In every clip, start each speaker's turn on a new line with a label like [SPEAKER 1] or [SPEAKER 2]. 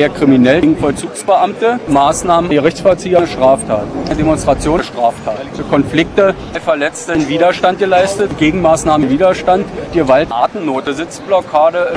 [SPEAKER 1] schwer kriminell gegen Vollzugsbeamte, Maßnahmen, Gerichtsvollzieher, Straftat, Demonstration, Straftat. Für Konflikte, Verletzte in Widerstand geleistet, Gegenmaßnahmen Widerstand, Gewalt, Atemnote, Sitzblockade.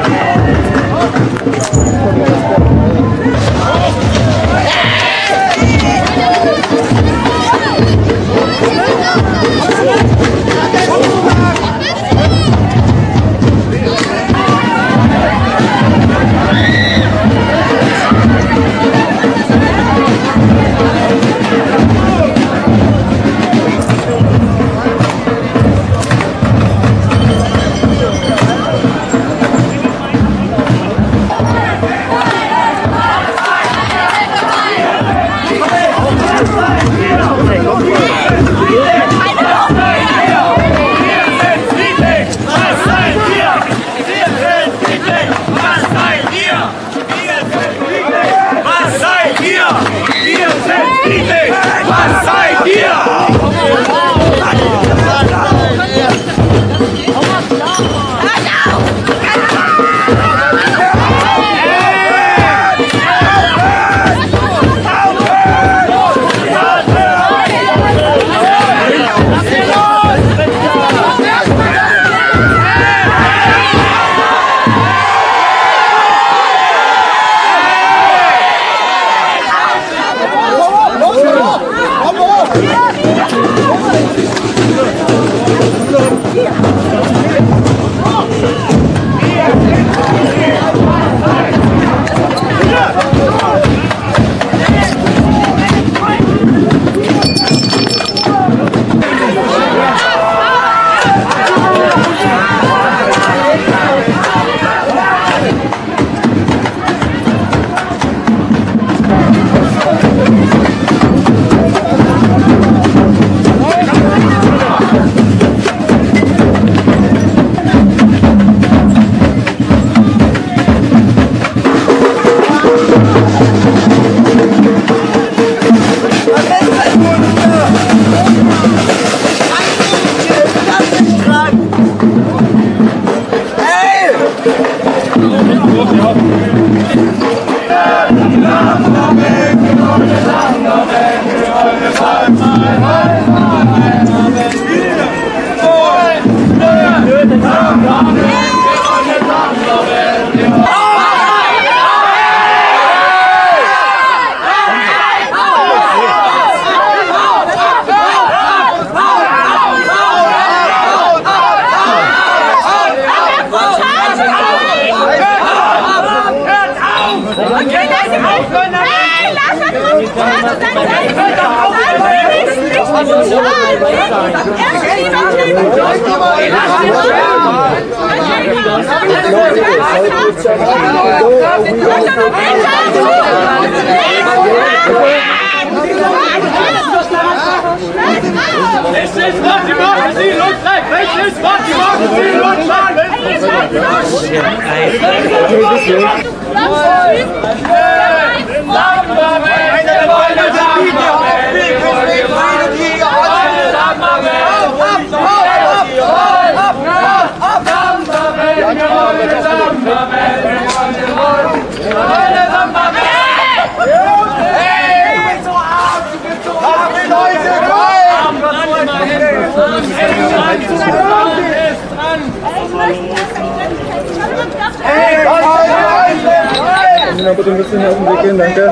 [SPEAKER 2] Bitte ein bisschen auf den Weg gehen, danke.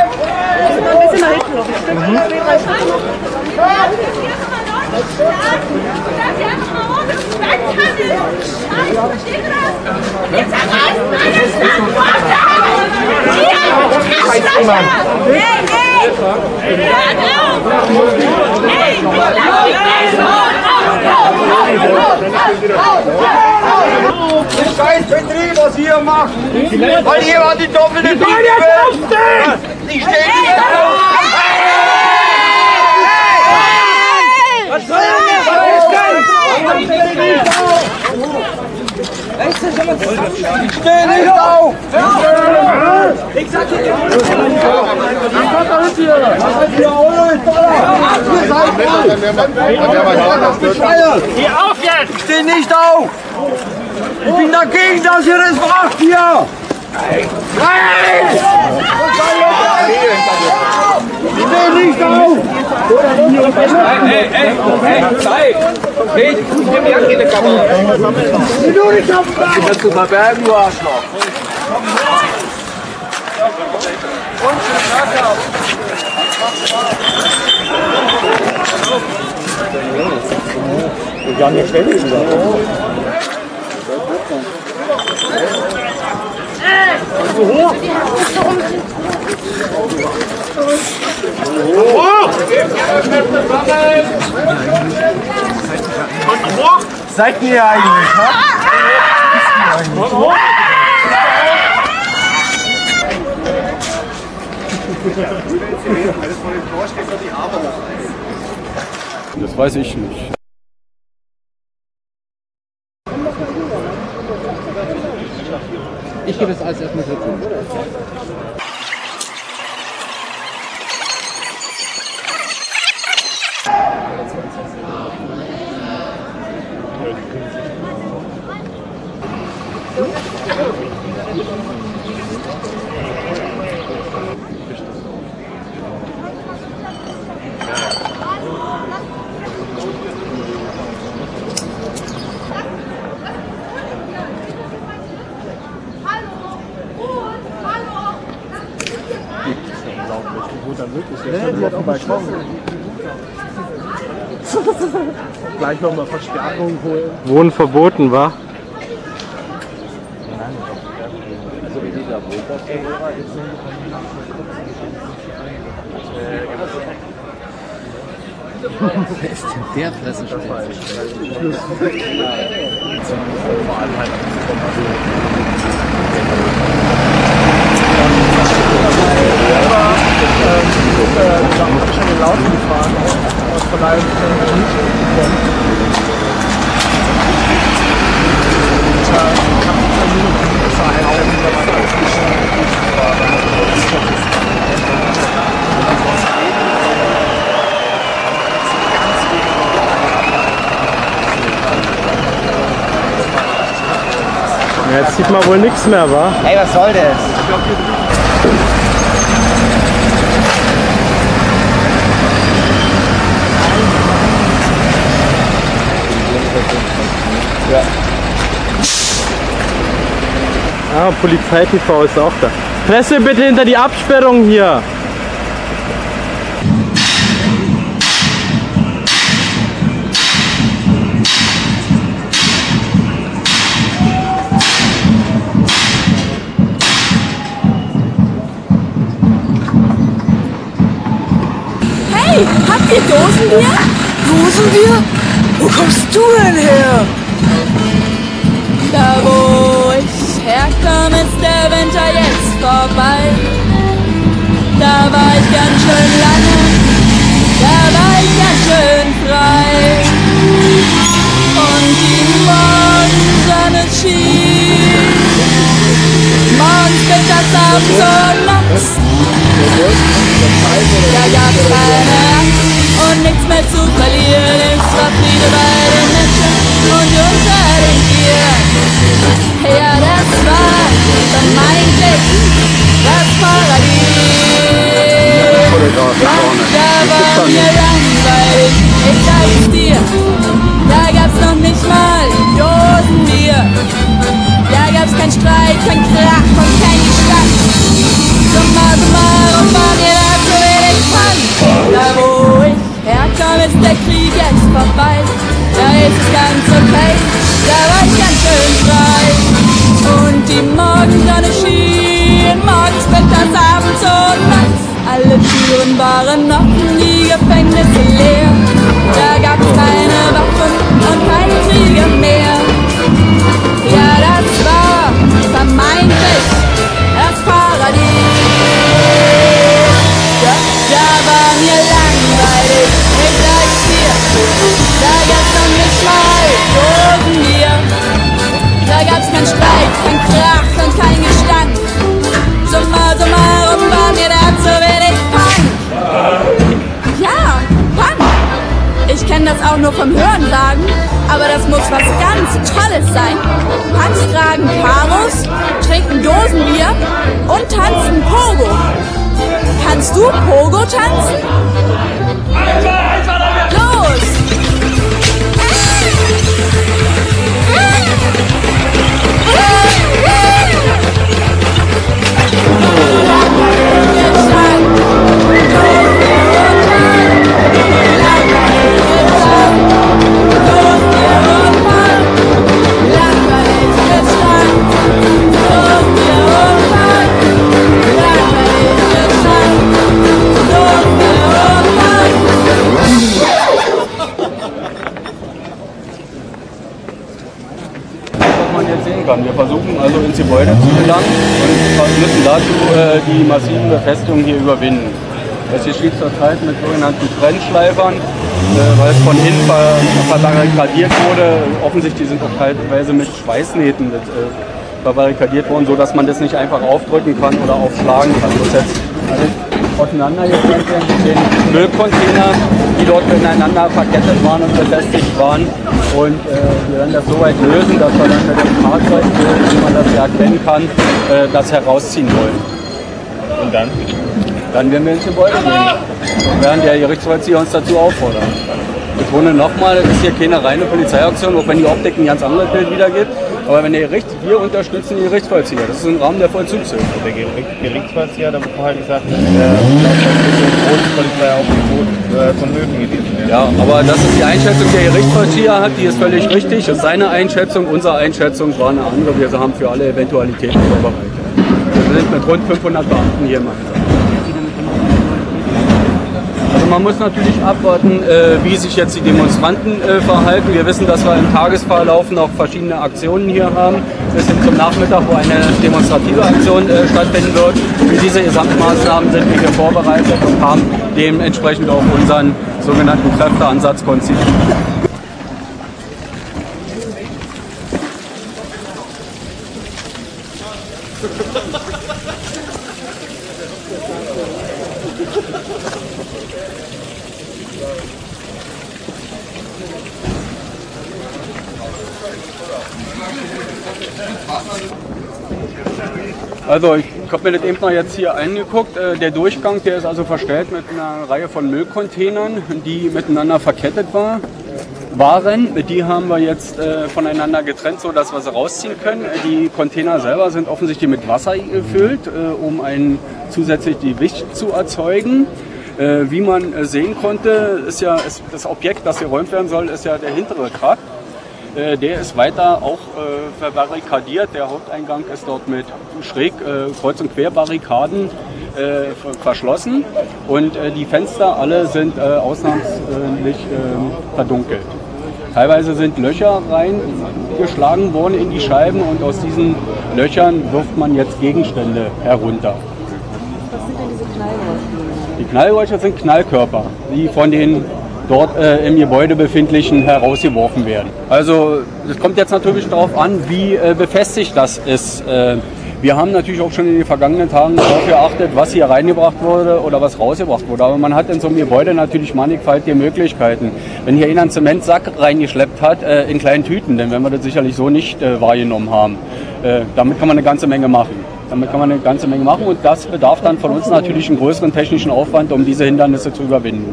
[SPEAKER 3] Ein bisschen nach hinten noch.
[SPEAKER 4] Scheiß Betrieb, was ihr macht! Weil ihr war die doppelte Miete will! Ich steh nicht auf! Was soll ich steh nicht auf! Ich sag dir Geh auf jetzt! Ich steh nicht auf! Ich bin dagegen, dass ihr das macht hier! Nicht auf!
[SPEAKER 5] Hey, Zeit! Ich nehme ja keine Kamera.
[SPEAKER 4] Du nicht auf!
[SPEAKER 5] Du kannst du verbergen, du Arschloch.
[SPEAKER 2] Wir haben jetzt ständig wieder.
[SPEAKER 4] Seid ihr eigentlich, ha?
[SPEAKER 1] Das weiß ich nicht.
[SPEAKER 6] Ich gebe es als erstmal dazu.
[SPEAKER 2] Gleich nochmal Verstärkung holen.
[SPEAKER 7] Wohnen verboten, wa?
[SPEAKER 6] Wer ist denn der Fressespitze?
[SPEAKER 2] Schon den Lauten gefahren, aus Verleihung nicht bekommen.
[SPEAKER 7] Ja, jetzt sieht man wohl nichts mehr, wa?
[SPEAKER 5] Hey, was soll das?
[SPEAKER 7] Ja. Ah, Polizei-TV ist auch da. Presse bitte hinter die Absperrung hier.
[SPEAKER 3] Hey, habt ihr Dosenbier? Dosenbier? Wo kommst du denn her? Da wo ich herkomme, ist der Winter jetzt vorbei. Da war ich ganz schön lange, da war ich ganz schön frei. Und die Morgensonne schien, morgens, mittags, abends und nachts. Da gab's keine Angst und nichts mehr zu verlieren. Es war Friede bei den Menschen und unter den Tieren. Ja, das war vermeintlich das Paradies. Da war mir langweilig, ich sag's dir. Da gab's noch nicht mal Dosenbier. Da gab's kein Streit, kein Krach und kein Gestank. Summa summarum war mir das so wenig Fun. Da wo ich herkomme, ist der Krieg jetzt vorbei. Da ist es ganz okay, da war ich ganz schön frei. Und die Morgensonne schien, morgens, mittags, abends und nachts. Alle Türen waren offen, die Gefängnisse leer. Da gab's keine Waffen und keine Kriege mehr. Ja, das war vermeintlich das Paradies. Ja, da war mir langweilig, ich sag's dir. Da gab's noch nicht mal Dosenbier. Da gab's kein Streit, kein Krach und kein Gestank. Summa summarum war mir da zu wenig Punk. Ja, Punk. Ich kenn das auch nur vom Hören sagen. aber das muss was ganz Tolles sein. Punks tragen Karos, trinken Dosenbier und tanzen Pogo. Kannst du Pogo tanzen? Los!
[SPEAKER 1] Wir versuchen also ins Gebäude zu gelangen und müssen dazu die massiven Befestigungen hier überwinden. Das hier steht zurzeit mit sogenannten Trennschleifern, weil es von innen verbarrikadiert wurde. Offensichtlich sind auch teilweise mit Schweißnähten verbarrikadiert worden, sodass man das nicht einfach aufdrücken kann oder aufschlagen kann. Das ist jetzt alles auseinandergetrennt werden mit den Müllcontainer, die dort ineinander verkettet waren und befestigt waren. Und wir werden das so weit lösen, dass wir dann mit dem Fahrzeug, wie man das ja erkennen kann, das herausziehen wollen.
[SPEAKER 7] Und dann?
[SPEAKER 1] Dann werden wir ins Gebäude gehen und werden der Gerichtsvollzieher uns dazu auffordern. Ich betone nochmal, das ist hier keine reine Polizeiaktion, auch wenn die Optik ein ganz anderes Bild wiedergibt. Aber wenn wir unterstützen die Gerichtsvollzieher, das ist im Rahmen der Vollzugshilfe. Der Gerichtsvollzieher, da wird vorher gesagt, dass die Polizeiaufgebot vonnöten gewesen wäre. Ja, aber das ist die Einschätzung, die der Gerichtsvollzieher hat, die ist völlig richtig. Das ist seine Einschätzung, unsere Einschätzung war eine andere. Wir haben für alle Eventualitäten vorbereitet. Wir sind mit rund 500 Beamten hier im Einsatz. Also man muss natürlich abwarten, wie sich jetzt die Demonstranten verhalten. Wir wissen, dass wir im Tagesverlauf noch verschiedene Aktionen hier haben, bis hin zum Nachmittag, wo eine demonstrative Aktion stattfinden wird. Für diese Gesamtmaßnahmen sind wir hier vorbereitet und haben dementsprechend auch unseren sogenannten Kräfteansatz konzipiert. Also ich habe mir das eben noch jetzt hier angeguckt. Der Durchgang, der ist also verstellt mit einer Reihe von Müllcontainern, die miteinander verkettet waren. Die haben wir jetzt voneinander getrennt, so dass wir sie rausziehen können. Die Container selber sind offensichtlich mit Wasser gefüllt, um ein zusätzliches Gewicht zu erzeugen. Wie man sehen konnte, ist das Objekt, das geräumt werden soll, ist ja der hintere Trakt. Der ist weiter auch verbarrikadiert. Der Haupteingang ist dort mit schräg Kreuz- und Querbarrikaden verschlossen und die Fenster alle sind ausnahmslich verdunkelt. Teilweise sind Löcher reingeschlagen worden in die Scheiben und aus diesen Löchern wirft man jetzt Gegenstände herunter.
[SPEAKER 8] Was sind denn diese Knallräuche?
[SPEAKER 1] Die Knallräuche sind Knallkörper, die von den dort im Gebäude befindlichen herausgeworfen werden. Also es kommt jetzt natürlich darauf an, wie befestigt das ist. Wir haben natürlich auch schon in den vergangenen Tagen darauf geachtet, was hier reingebracht wurde oder was rausgebracht wurde. Aber man hat in so einem Gebäude natürlich mannigfaltige Möglichkeiten. Wenn hier einer einen Zementsack reingeschleppt hat, in kleinen Tüten, dann werden wir das sicherlich so nicht wahrgenommen haben. Damit kann man eine ganze Menge machen. Und das bedarf dann von uns natürlich einen größeren technischen Aufwand, um diese Hindernisse zu überwinden.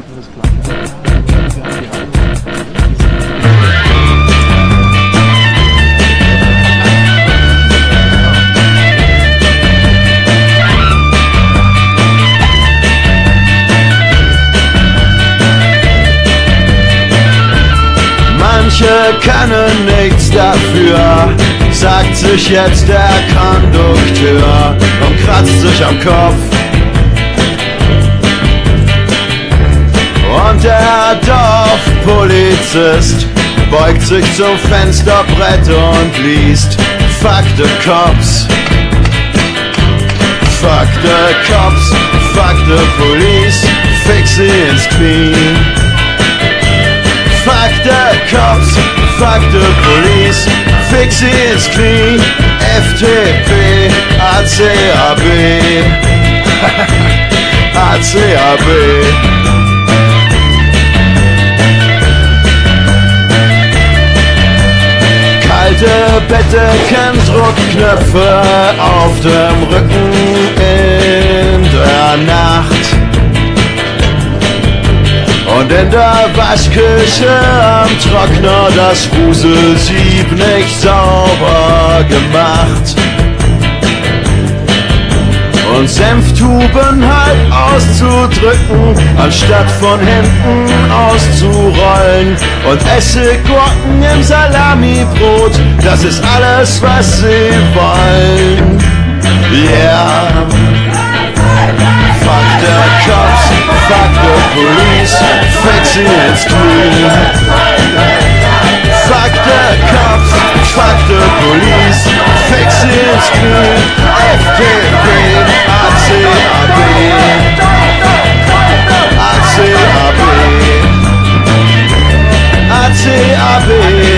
[SPEAKER 9] Manche können nichts dafür, sagt sich jetzt der Kondukteur und kratzt sich am Kopf. Und der Dorfpolizist beugt sich zum Fensterbrett und liest Fuck the Cops. Fuck the Cops, fuck the police, fix sie ins Clean. Fuck the cops, fuck the police, fix sie ins Clean. FDP, ACAB, ACAB. stecken Druckknöpfe auf dem Rücken in der Nacht. Und in der Waschküche am Trockner das Fuselsieb nicht sauber gemacht. Und Senftuben halb auszudrücken, anstatt von hinten auszurollen. Und Essiggurken im Salamibrot, das ist alles, was sie wollen. Yeah. Fuck the cops, fuck the police, fix sie ins Grün. Fuck the cops, fuck the police, fix sie ins Grün. FDP, ACAB, ACAB, ACAB,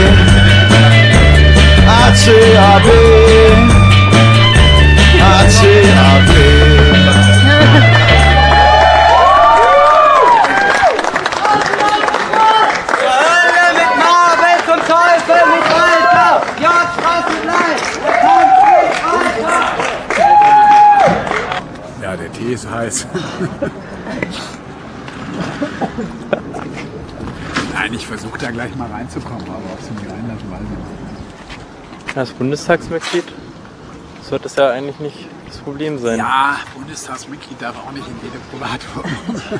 [SPEAKER 9] ACAB, ACAB.
[SPEAKER 10] Ja, der Tee ist heiß. Nein, ich versuche da gleich mal reinzukommen, aber ob sie mich reinlassen, weiß ich nicht.
[SPEAKER 7] Als Bundestagsmitglied sollte es ja eigentlich nicht das Problem sein.
[SPEAKER 10] Ja, Bundestagsmitglied darf auch nicht in jede Privatwohnung.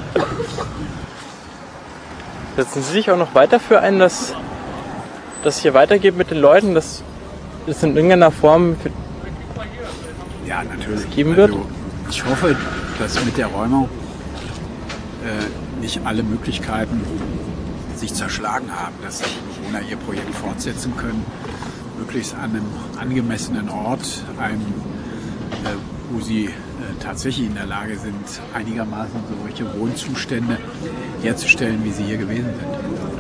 [SPEAKER 7] Setzen Sie sich auch noch weiter für ein, dass das hier weitergeht mit den Leuten, dass es in irgendeiner Form
[SPEAKER 10] ja, natürlich
[SPEAKER 7] geben wird?
[SPEAKER 10] Also, ich hoffe, dass mit der Räumung nicht alle Möglichkeiten sich zerschlagen haben, dass die Bewohner ihr Projekt fortsetzen können, möglichst an einem angemessenen Ort, wo sie tatsächlich in der Lage sind, einigermaßen solche Wohnzustände herzustellen, wie sie hier gewesen sind.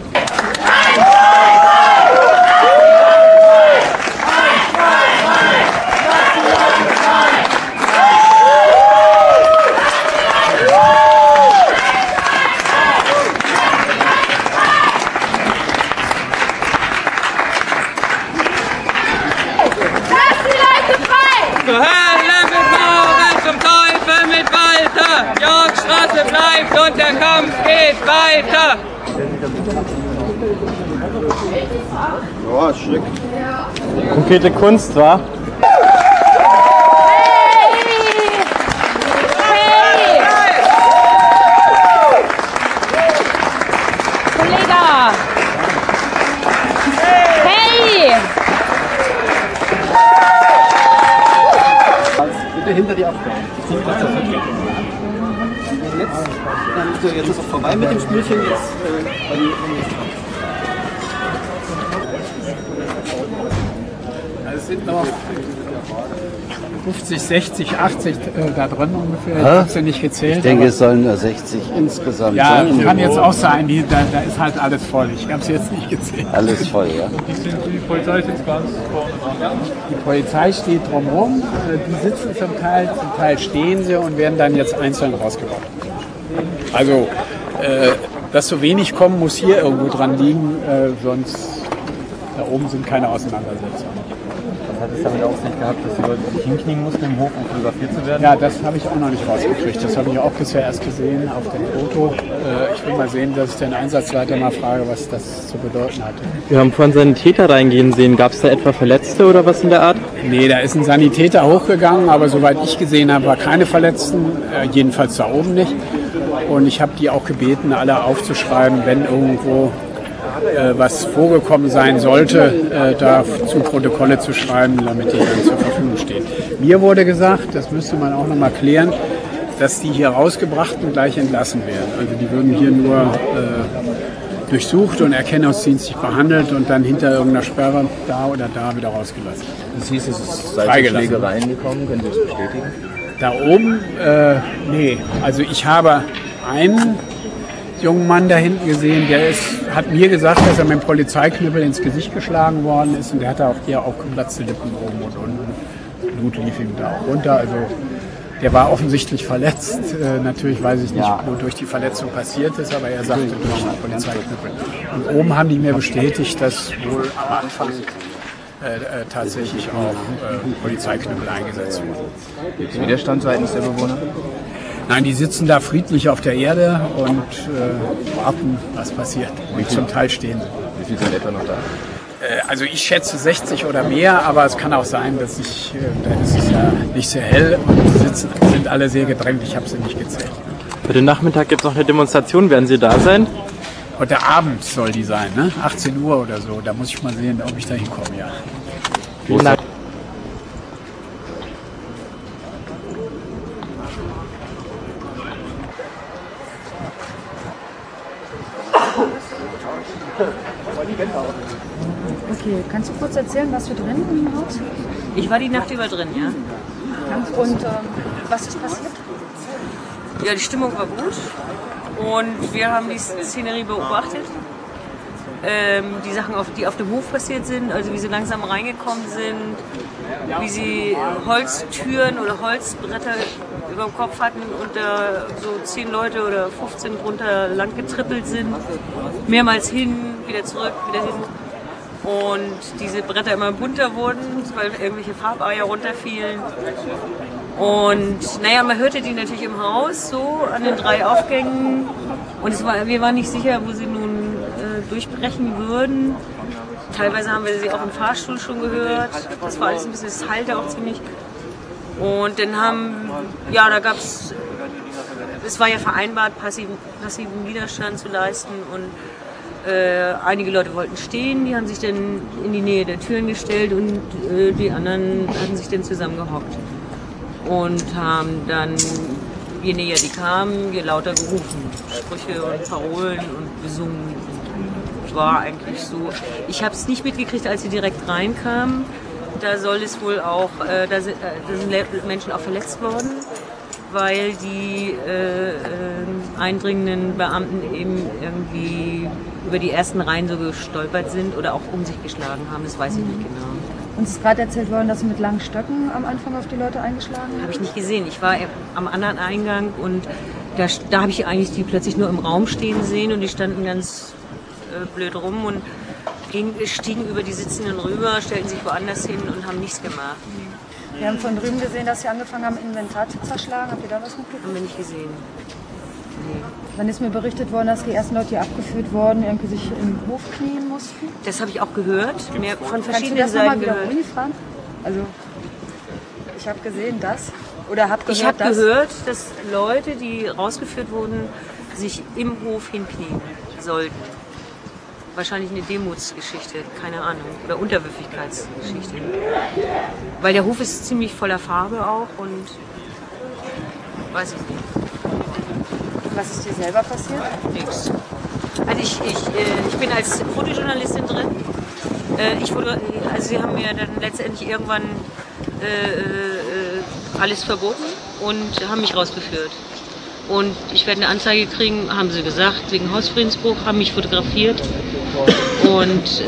[SPEAKER 5] Straße bleibt und der Kampf geht weiter.
[SPEAKER 9] Ja, schräg.
[SPEAKER 7] Konkrete Kunst, wa?
[SPEAKER 6] Bitte hinter die Absperrung. Jetzt ist es vorbei mit dem Spielchen. Jetzt,
[SPEAKER 10] es sind noch 50, 60, 80 da drin ungefähr. Ich habe sie nicht gezählt.
[SPEAKER 6] Ich denke, es sollen nur 60 insgesamt
[SPEAKER 10] ja,
[SPEAKER 6] sein.
[SPEAKER 10] Ja, kann jetzt auch sein. Da ist halt alles voll. Ich habe es jetzt nicht gezählt.
[SPEAKER 6] Alles voll, ja.
[SPEAKER 10] Die Polizei sitzt ganz vorne dran. Die Polizei steht drumherum. Die sitzen zum Teil stehen sie und werden dann jetzt einzeln rausgebracht. Also, dass so wenig kommen, muss hier irgendwo dran liegen, sonst da oben sind keine Auseinandersetzungen.
[SPEAKER 7] Hat es damit auch nicht gehabt, dass die Leute sich hinknien mussten im Hof, um fotografiert zu werden?
[SPEAKER 10] Ja, das habe ich auch noch nicht rausgekriegt. Das habe ich auch bisher erst gesehen auf dem Foto. Ich will mal sehen, dass ich den Einsatzleiter mal frage, was das zu bedeuten hatte.
[SPEAKER 7] Wir haben vorhin Sanitäter reingehen sehen. Gab es da etwa Verletzte oder was in der Art?
[SPEAKER 10] Nee, da ist ein Sanitäter hochgegangen, aber soweit ich gesehen habe, war keine Verletzten. Jedenfalls da oben nicht. Und ich habe die auch gebeten, alle aufzuschreiben, wenn irgendwo was vorgekommen sein sollte, da zu Protokolle zu schreiben, damit die dann zur Verfügung stehen. Mir wurde gesagt, das müsste man auch noch mal klären, dass die hier rausgebracht und gleich entlassen werden. Also die würden hier nur durchsucht und erkennungsdienstlich behandelt und dann hinter irgendeiner Sperre da oder da wieder rausgelassen.
[SPEAKER 6] Das hieß, es ist seit Schlägereien gekommen, können Sie das bestätigen?
[SPEAKER 10] Da oben, nee. Also ich habe einen jungen Mann da hinten gesehen, der hat mir gesagt, dass er mit dem Polizeiknüppel ins Gesicht geschlagen worden ist und der hatte auch hier aufgeplatzte Lippen oben und unten. Blut lief ihm da auch runter. Also der war offensichtlich verletzt. Natürlich weiß ich nicht, wodurch die Verletzung passiert ist, aber er sagte durch den Polizeiknüppel. Und oben haben die mir bestätigt, dass wohl am Anfang tatsächlich auch Polizeiknüppel eingesetzt wurden.
[SPEAKER 5] Gibt es Widerstand seitens der Bewohner?
[SPEAKER 10] Nein, die sitzen da friedlich auf der Erde und warten, was passiert. Und zum Teil stehen sie.
[SPEAKER 5] Wie viele sind etwa noch da?
[SPEAKER 10] Also ich schätze 60 oder mehr, aber es kann auch sein, dass da ist es ja nicht sehr hell und die sind alle sehr gedrängt. Ich habe sie nicht gezählt.
[SPEAKER 7] Heute Nachmittag gibt es noch eine Demonstration. Werden Sie da sein?
[SPEAKER 10] Heute Abend soll die sein, ne? 18 Uhr oder so. Da muss ich mal sehen, ob ich da hinkomme, ja.
[SPEAKER 7] Vielen Dank.
[SPEAKER 8] Okay, kannst du kurz erzählen, was wir drin im Haus?
[SPEAKER 11] Ich war die Nacht über drin, ja.
[SPEAKER 8] Und was ist passiert?
[SPEAKER 11] Ja, die Stimmung war gut und wir haben die Szenerie beobachtet. Die Sachen, die auf dem Hof passiert sind, also wie sie langsam reingekommen sind, wie sie Holztüren oder Holzbretter über dem Kopf hatten und da so 10 Leute oder 15 drunter lang getrippelt sind, mehrmals hin, wieder zurück, wieder hin. Und diese Bretter immer bunter wurden, weil irgendwelche Farbeier runterfielen. Und naja, man hörte die natürlich im Haus, so an den 3 Aufgängen. Und wir waren nicht sicher, wo sie nun durchbrechen würden. Teilweise haben wir sie auch im Fahrstuhl schon gehört. Das war alles ein bisschen, es hallte auch ziemlich. Und dann da gab es war ja vereinbart, passiven Widerstand zu leisten. Und einige Leute wollten stehen, die haben sich dann in die Nähe der Türen gestellt und die anderen hatten sich dann zusammengehockt. Und haben dann, je näher die kamen, je lauter gerufen. Sprüche und Parolen und gesungen. War eigentlich so. Ich habe es nicht mitgekriegt, als sie direkt reinkamen. Da soll es wohl auch, da sind Menschen auch verletzt worden, weil die eindringenden Beamten eben irgendwie über die ersten Reihen so gestolpert sind oder auch um sich geschlagen haben. Das weiß ich nicht genau.
[SPEAKER 8] Uns ist gerade erzählt worden, dass sie mit langen Stöcken am Anfang auf die Leute eingeschlagen haben.
[SPEAKER 11] Habe ich nicht gesehen. Ich war am anderen Eingang und da habe ich eigentlich die plötzlich nur im Raum stehen sehen und die standen ganz blöd rum und stiegen über die Sitzenden rüber, stellten sich woanders hin und haben nichts gemacht.
[SPEAKER 8] Wir haben von drüben gesehen, dass sie angefangen haben, Inventar zu zerschlagen. Habt ihr da was mitbekommen?
[SPEAKER 11] Haben wir nicht gesehen. Nee.
[SPEAKER 8] Dann ist mir berichtet worden, dass die ersten Leute, die abgeführt wurden, irgendwie sich im Hof knien mussten.
[SPEAKER 11] Das habe ich auch gehört, von verschiedenen
[SPEAKER 8] Kannst du das
[SPEAKER 11] Seiten
[SPEAKER 8] nochmal
[SPEAKER 11] gehört.
[SPEAKER 8] wiederholen? Also, ich habe gesehen, dass... Oder habe gehört,
[SPEAKER 11] ich habe gehört, dass Leute, die rausgeführt wurden, sich im Hof hinknien sollten. Wahrscheinlich eine Demutsgeschichte, keine Ahnung, oder Unterwürfigkeitsgeschichte. Weil der Hof ist ziemlich voller Farbe auch und weiß ich nicht.
[SPEAKER 8] Was ist dir selber passiert?
[SPEAKER 11] Nichts. Also ich bin als Fotojournalistin drin. Sie haben mir dann letztendlich irgendwann alles verboten und haben mich rausgeführt. Und ich werde eine Anzeige kriegen, haben sie gesagt, wegen Hausfriedensbruch, haben mich fotografiert und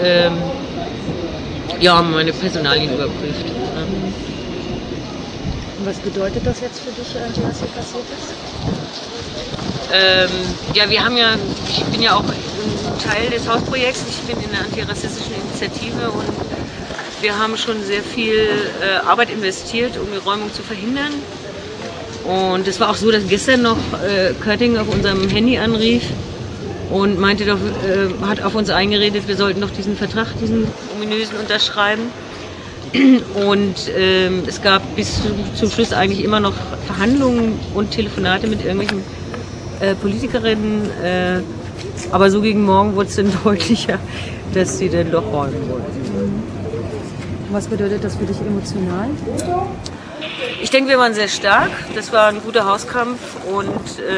[SPEAKER 11] haben meine Personalien überprüft.
[SPEAKER 8] Und was bedeutet das jetzt für dich, was hier passiert ist?
[SPEAKER 11] Ich bin ja auch ein Teil des Hausprojekts, ich bin in der antirassistischen Initiative und wir haben schon sehr viel Arbeit investiert, um die Räumung zu verhindern. Und es war auch so, dass gestern noch Körting auf unserem Handy anrief und meinte doch, hat auf uns eingeredet, wir sollten doch diesen Vertrag, diesen ominösen, unterschreiben. Und es gab bis zum Schluss eigentlich immer noch Verhandlungen und Telefonate mit irgendwelchen Politikerinnen. Aber so gegen morgen wurde es dann deutlicher, dass sie dann doch räumen wollten.
[SPEAKER 8] Was bedeutet das für dich emotional?
[SPEAKER 11] Ich denke, wir waren sehr stark. Das war ein guter Hauskampf und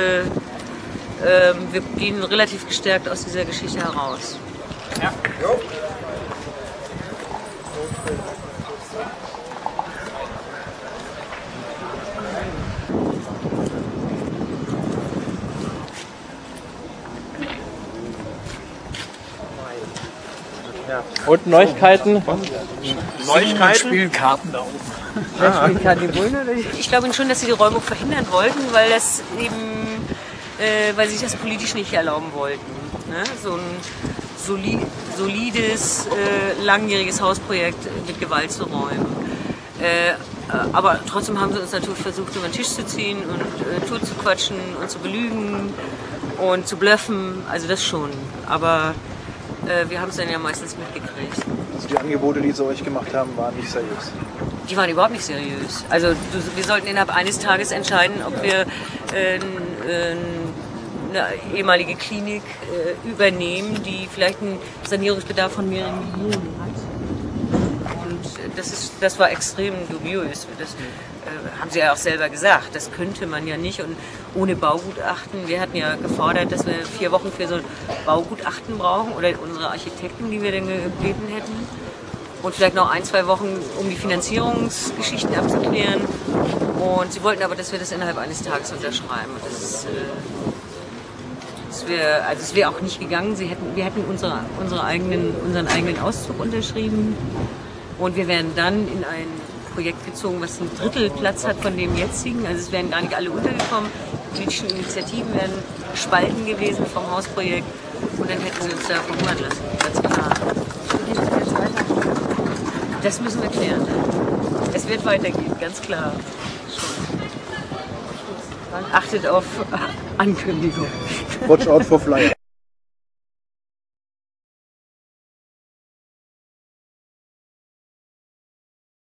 [SPEAKER 11] wir gehen relativ gestärkt aus dieser Geschichte heraus. Ja.
[SPEAKER 7] Und Neuigkeiten?
[SPEAKER 10] Neuigkeiten? Spielen Karten da oben.
[SPEAKER 11] Ich glaube schon, dass sie die Räumung verhindern wollten, weil weil sie das politisch nicht erlauben wollten. Ne? solides, langjähriges Hausprojekt mit Gewalt zu räumen. Aber trotzdem haben sie uns natürlich versucht, über den Tisch zu ziehen und tot zu quatschen und zu belügen und zu bluffen, also das schon. Aber wir haben es dann ja meistens mitgekriegt.
[SPEAKER 2] Also die Angebote, die sie euch gemacht haben, waren nicht seriös?
[SPEAKER 11] Die waren überhaupt nicht seriös. Also wir sollten innerhalb eines Tages entscheiden, ob wir eine ehemalige Klinik übernehmen, die vielleicht einen Sanierungsbedarf von mehreren Millionen hat. Das war extrem dubios. Das haben sie ja auch selber gesagt. Das könnte man ja nicht. Und ohne Baugutachten, wir hatten ja gefordert, dass wir 4 Wochen für so ein Baugutachten brauchen oder unsere Architekten, die wir dann gebeten hätten. Und vielleicht noch 1, 2 Wochen, um die Finanzierungsgeschichten abzuklären. Und sie wollten aber, dass wir das innerhalb eines Tages unterschreiben. Und es wäre auch nicht gegangen. Wir hätten unseren eigenen Auszug unterschrieben. Und wir wären dann in ein Projekt gezogen, was 1/3 Platz hat von dem jetzigen. Also es wären gar nicht alle untergekommen. Die politischen Initiativen wären gespalten gewesen vom Hausprojekt. Und dann hätten sie uns da verhungern lassen, ganz klar. Das müssen wir klären. Es wird weitergehen, ganz klar. Achtet auf Ankündigung.
[SPEAKER 2] Watch out for Flyer.